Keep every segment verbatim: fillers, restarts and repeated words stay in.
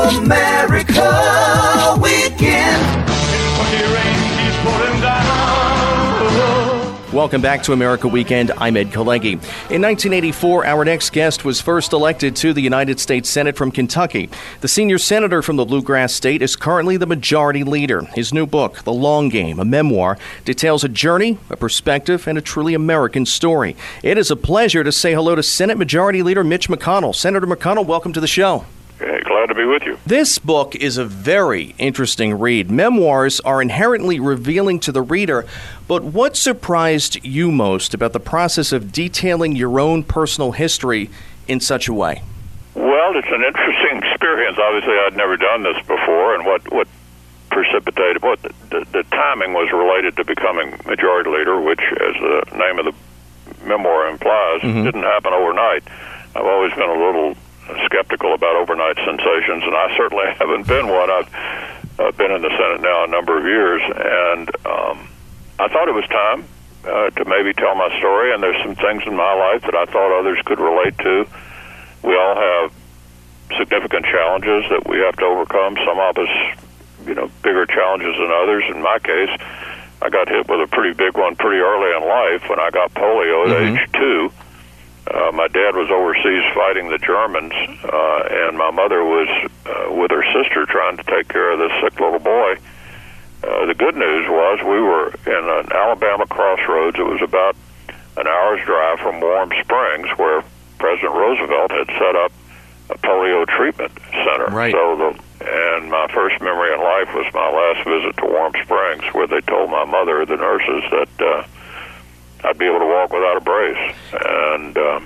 America Weekend. Welcome back to America Weekend. I'm Ed Kalegi. In nineteen eighty-four, our next guest was first elected to the United States Senate from Kentucky. The senior senator from the Bluegrass State is currently the majority leader. His new book, The Long Game, a memoir, details a journey, a perspective, and a truly American story. It is a pleasure to say hello to Senate Majority Leader Mitch McConnell. Senator McConnell, welcome to the show. Hey, glad to be with you. This book is a very interesting read. Memoirs are inherently revealing to the reader, but what surprised you most about the process of detailing your own personal history in such a way? Well, it's an interesting experience. Obviously, I'd never done this before, and what, what precipitated, what the, the, the timing was related to becoming majority leader, which, as the name of the memoir implies, mm-hmm. didn't happen overnight. I've always been a little skeptical about overnight sensations, and I certainly haven't been one. I've uh, been in the Senate now a number of years, and um, I thought it was time uh, to maybe tell my story, and there's some things in my life that I thought others could relate to. We all have significant challenges that we have to overcome. Some of us, you know, bigger challenges than others. In my case, I got hit with a pretty big one pretty early in life when I got polio at mm-hmm. age two. Uh, my dad was overseas fighting the Germans, uh, and my mother was uh, with her sister trying to take care of this sick little boy. Uh, the good news was we were in an Alabama crossroads. It was about an hour's drive from Warm Springs, where President Roosevelt had set up a polio treatment center. Right. So the, and my first memory in life was my last visit to Warm Springs, where they told my mother, the nurses, that uh, I'd be able to walk without a brace. And um,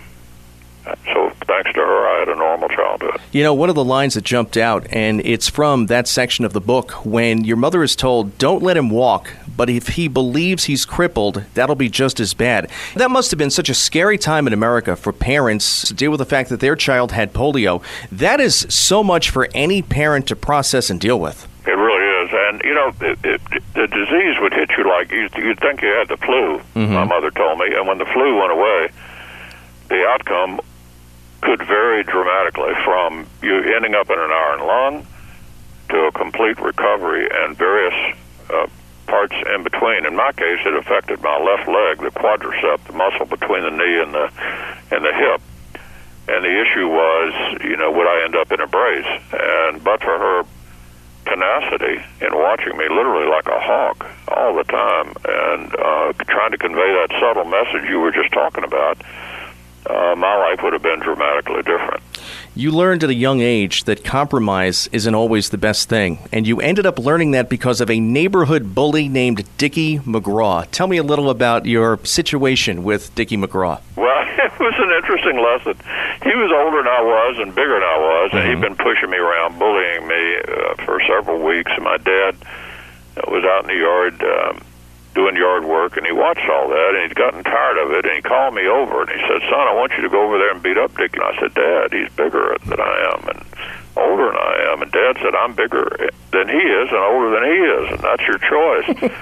so thanks to her, I had a normal childhood. You know, one of the lines that jumped out, and it's from that section of the book, when your mother is told, don't let him walk, but if he believes he's crippled, that'll be just as bad. That must have been such a scary time in America for parents to deal with the fact that their child had polio. That is so much for any parent to process and deal with. It really is. And, you know, it, it, the disease would hit you like you'd, you'd think you had the flu, mm-hmm. my mother told me. And when the flu went away, the outcome could vary dramatically from you ending up in an iron lung to a complete recovery and various uh, parts in between. In my case, it affected my left leg, the quadricep, the muscle between the knee and the and the hip. And the issue was, you know, would I end up in a brace? And but for her tenacity in watching me literally like a hawk all the time and uh, trying to convey that subtle message you were just talking about, uh, my life would have been dramatically different. You learned at a young age that compromise isn't always the best thing, and you ended up learning that because of a neighborhood bully named Dickie McGraw. Tell me a little about your situation with Dickie McGraw. Well, it was an interesting lesson. He was older than I was and bigger than I was, and mm-hmm. he'd been pushing me around, bullying me uh, for several weeks, and my dad was out in the yard um, doing yard work, and he watched all that, and he'd gotten tired of it, and he called me over, and he said, son, I want you to go over there and beat up Dickie. And I said, Dad, he's bigger than I am, and older than I am. And Dad said, I'm bigger than he is and older than he is, and that's your choice.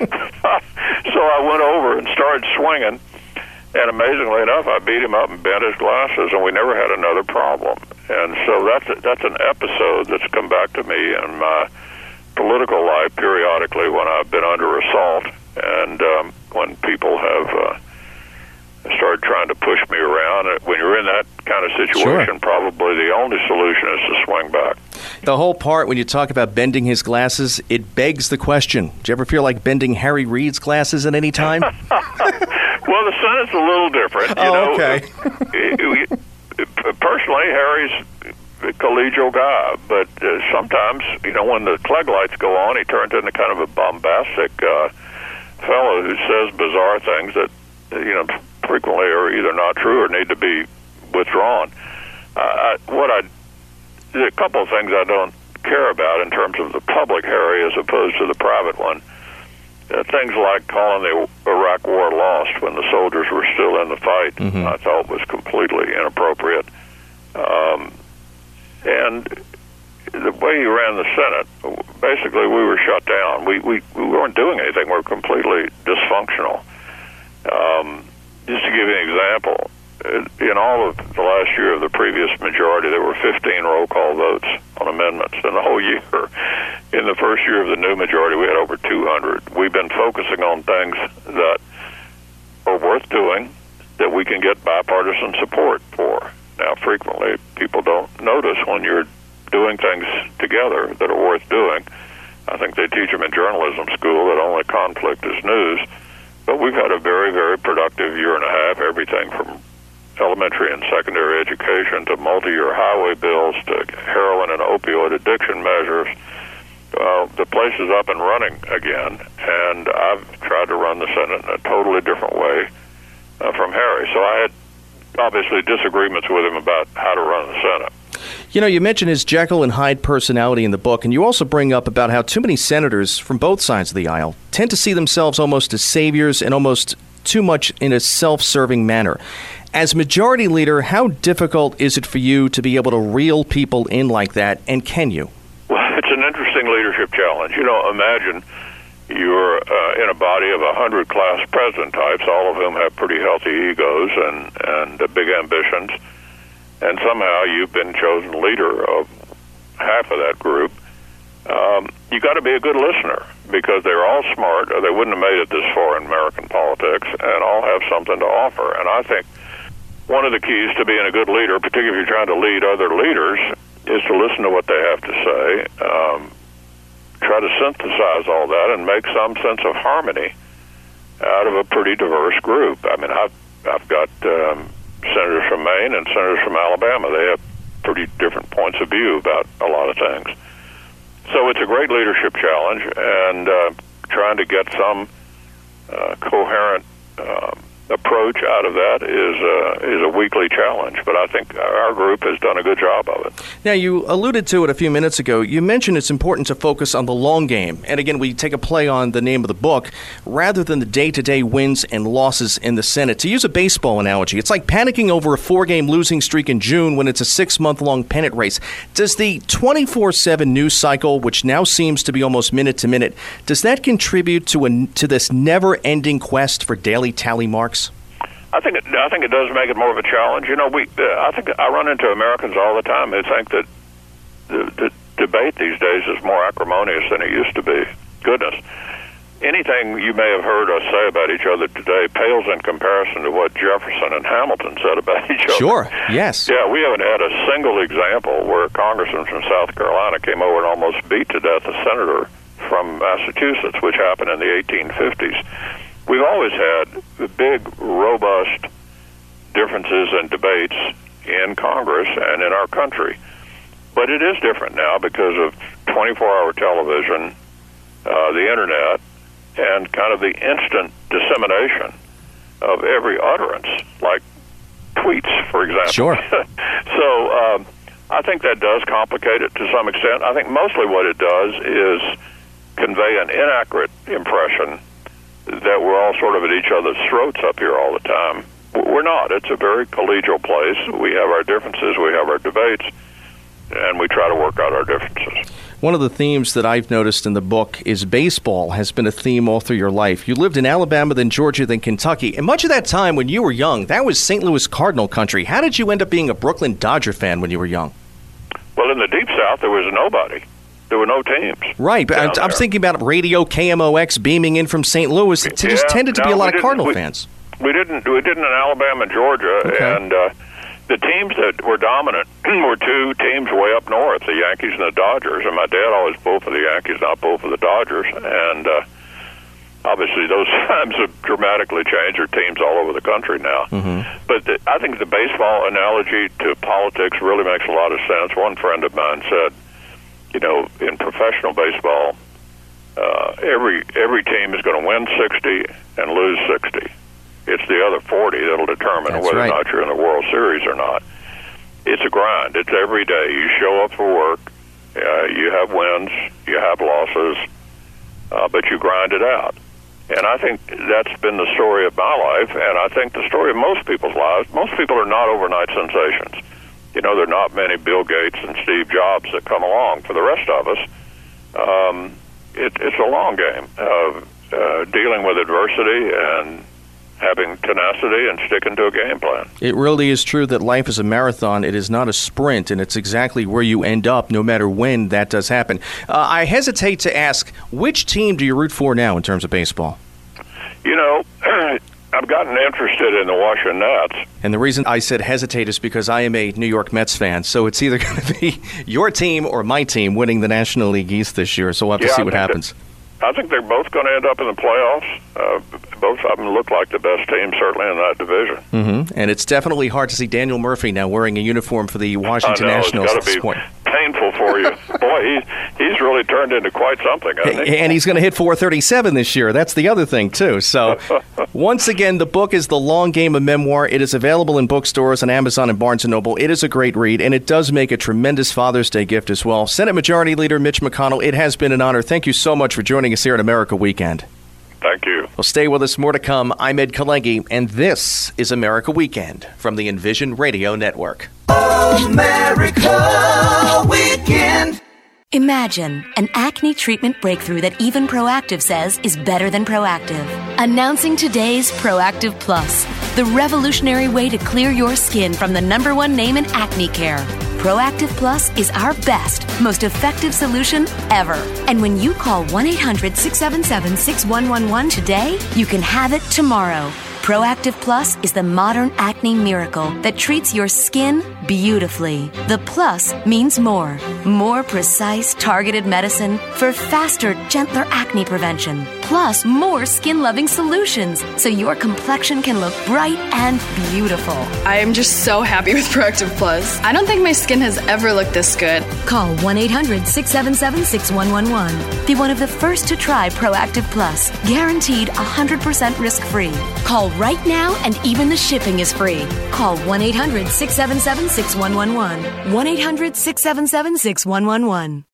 So I went over and started swinging, and amazingly enough, I beat him up and bent his glasses, and we never had another problem. And so that's a, that's an episode that's come back to me in my political life periodically when I've been under assault, and um, when people have uh, started trying to push me around. When you're in that kind of situation, sure. probably the only solution is to swing back. The whole part when you talk about bending his glasses, it begs the question. Do you ever feel like bending Harry Reid's glasses at any time? Well, the Senate's a little different. You oh, know, okay. Personally, Harry's a collegial guy, but uh, sometimes, you know, when the Klieg lights go on, he turns into kind of a bombastic uh, fellow who says bizarre things that, you know, frequently are either not true or need to be withdrawn. Uh, I, what I, a couple of things I don't care about in terms of the public Harry as opposed to the private one. Uh, things like calling the Iraq War lost when the soldiers were still in the fight, mm-hmm. I thought was completely inappropriate. Um, and the way he ran the Senate, basically we were shut down. We we, we weren't doing anything. We were completely dysfunctional. Um, just to give you an example, in all of the last year of the previous majority, there were fifteen roll call votes on amendments. In the whole year, in the first year of the new majority, we had over two hundred. We've been focusing on things that are worth doing, that we can get bipartisan support for. Now, frequently, people don't notice when you're doing things together that are worth doing. I think they teach them in journalism school that only conflict is news. But we've had a very, very productive year and a half, everything from elementary and secondary education to multi-year highway bills to heroin and opioid addiction measures. Uh, the place is up and running again, and I've tried to run the Senate in a totally different way uh, from Harry. So I had obviously disagreements with him about how to run the Senate. You know, you mentioned his Jekyll and Hyde personality in the book, and you also bring up about how too many senators from both sides of the aisle tend to see themselves almost as saviors and almost too much in a self-serving manner. As majority leader, how difficult is it for you to be able to reel people in like that, and can you? Well, it's an interesting leadership challenge. You know, imagine you're uh, in a body of one hundred class president types, all of whom have pretty healthy egos and, and uh, big ambitions, and somehow you've been chosen leader of half of that group. Um, you got to be a good listener, because they're all smart, or they wouldn't have made it this far in American politics, and all have something to offer. And I think one of the keys to being a good leader, particularly if you're trying to lead other leaders, is to listen to what they have to say, um, try to synthesize all that, and make some sense of harmony out of a pretty diverse group. I mean, I've, I've got um, senators from Maine and senators from Alabama. They have pretty different points of view about a lot of things. So it's a great leadership challenge, and uh, trying to get some uh, coherent um, approach out of that is uh, is a weekly challenge. But I think our group has done a good job of it. Now, you alluded to it a few minutes ago. You mentioned it's important to focus on the long game. And again, we take a play on the name of the book, rather than the day-to-day wins and losses in the Senate. To use a baseball analogy, it's like panicking over a four-game losing streak in June when it's a six-month-long pennant race. Does the twenty-four seven news cycle, which now seems to be almost minute-to-minute, does that contribute to a, to this never-ending quest for daily tally marks? I think it, I think it does make it more of a challenge. You know, we uh, I think I run into Americans all the time who think that the, the debate these days is more acrimonious than it used to be. Goodness, anything you may have heard us say about each other today pales in comparison to what Jefferson and Hamilton said about each other. Sure, yes. Yeah, we haven't had a single example where a congressman from South Carolina came over and almost beat to death a senator from Massachusetts, which happened in the eighteen fifties. We've always had big, robust differences and debates in Congress and in our country. But it is different now because of twenty-four hour television, uh, the Internet, and kind of the instant dissemination of every utterance, like tweets, for example. Sure. So um, I think that does complicate it to some extent. I think mostly what it does is convey an inaccurate impression that we're all sort of at each other's throats up here all the time. We're not. It's a very collegial place. We have our differences, we have our debates, and we try to work out our differences. One of the themes that I've noticed in the book is baseball has been a theme all through your life. You lived in Alabama, then Georgia, then Kentucky. And much of that time when you were young, that was Saint Louis Cardinal country. How did you end up being a Brooklyn Dodger fan when you were young? Well, in the Deep South, there was nobody. There were no teams. Right, but I'm, I'm thinking about radio K M O X beaming in from Saint Louis. It yeah, just tended to no, be a lot of Cardinal we, fans. We didn't. We didn't in Alabama and Georgia, okay. and uh, the teams that were dominant were two teams way up north, the Yankees and the Dodgers. And my dad always pulled for the Yankees, not pulled for the Dodgers. And uh, obviously, those times have dramatically changed. There are teams all over the country now. Mm-hmm. But the, I think the baseball analogy to politics really makes a lot of sense. One friend of mine said, you know, in professional baseball, uh, every every team is going to win sixty and lose sixty. It's the other forty that'll determine That's whether right. or not you're in the World Series or not. It's a grind. It's every day. You show up for work. Uh, you have wins. You have losses. Uh, but you grind it out. And I think that's been the story of my life, and I think the story of most people's lives. Most people are not overnight sensations. You know, there are not many Bill Gates and Steve Jobs that come along. For the rest of us, um, it, it's a long game of uh, dealing with adversity and having tenacity and sticking to a game plan. It really is true that life is a marathon. It is not a sprint, and it's exactly where you end up no matter when that does happen. Uh, I hesitate to ask, which team do you root for now in terms of baseball? You know, I've gotten interested in the Washington Nats. And the reason I said hesitate is because I am a New York Mets fan, so it's either going to be your team or my team winning the National League East this year, so we'll have to yeah, see I what happens. That- I think they're both going to end up in the playoffs. Uh, both of them look like the best team, certainly in that division. Mm-hmm. And it's definitely hard to see Daniel Murphy now wearing a uniform for the Washington I know, Nationals it's at this be point. Painful for you. Boy, he, he's really turned into quite something, hasn't he? And he's going to hit four thirty-seven this year. That's the other thing, too. So, once again, the book is The Long Game of Memoir. It is available in bookstores on Amazon and Barnes and Noble. It is a great read, and it does make a tremendous Father's Day gift as well. Senate Majority Leader Mitch McConnell, it has been an honor. Thank you so much for joining us here at America Weekend. Thank you. Well, stay with us. More to come. I'm Ed Kalengi, and this is America Weekend from the Envision Radio Network. America Weekend. Imagine an acne treatment breakthrough that even Proactive says is better than Proactive. Announcing today's Proactive Plus, the revolutionary way to clear your skin from the number one name in acne care. Proactive Plus is our best, most effective solution ever. And when you call one eight hundred six seven seven six one one one today, you can have it tomorrow. Proactive Plus is the modern acne miracle that treats your skin beautifully. The plus means more. More precise, targeted medicine for faster, gentler acne prevention. Plus, more skin-loving solutions so your complexion can look bright and beautiful. I am just so happy with Proactive Plus. I don't think my skin has ever looked this good. Call one eight hundred six seven seven six one one one. Be one of the first to try Proactive Plus. Guaranteed one hundred percent risk-free. Call right now and even the shipping is free. Call one eight hundred six seven seven six one one one. one eight hundred six seven seven six one one one.